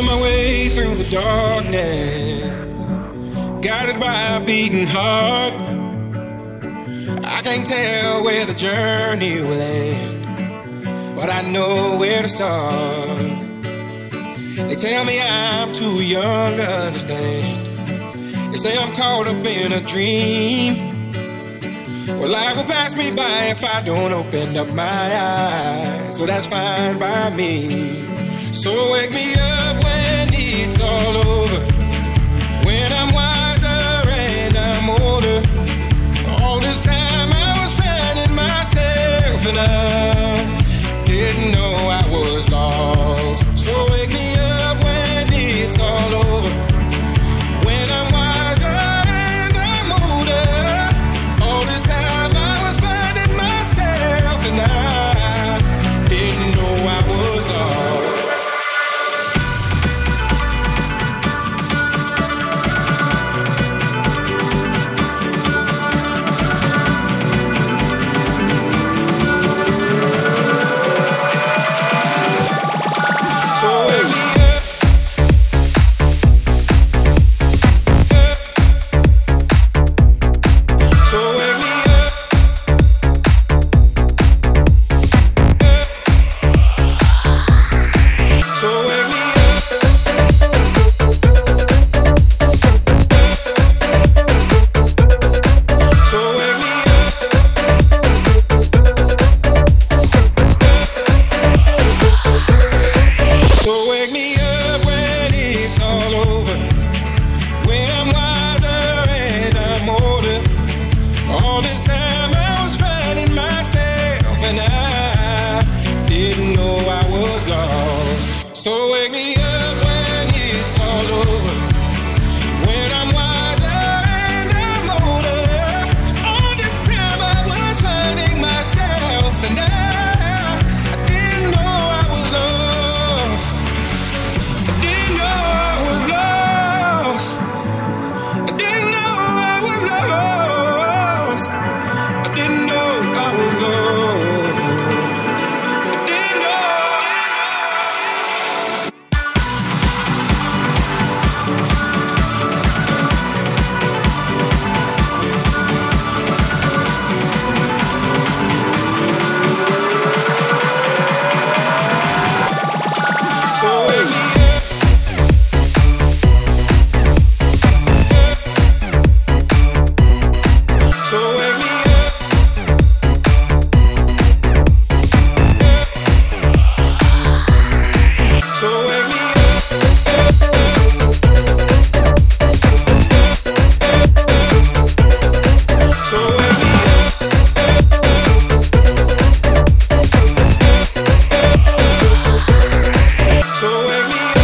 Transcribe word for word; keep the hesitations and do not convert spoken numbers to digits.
Feeling my way through the darkness, guided by a beating heart. I can't tell where the journey will end, but I know where to start. They tell me I'm too young to understand. They say I'm caught up in a dream. Well, life will pass me by if I don't open up my eyes. Well, that's fine by me. So wake me up when it's all over, when I'm wiser and I'm older. All this time I was finding myself and I didn't know I was lost. So wake me up when it's all over, when I'm wiser and I'm older. All this time I was finding myself and I didn't know I was lost. So wake me up when it's all over, when I'm wiser and I'm older. All this time I was finding myself and I, I didn't know I was lost. I didn't know I was lost. I didn't know I was lost. I didn't know I was lost. So wake me up.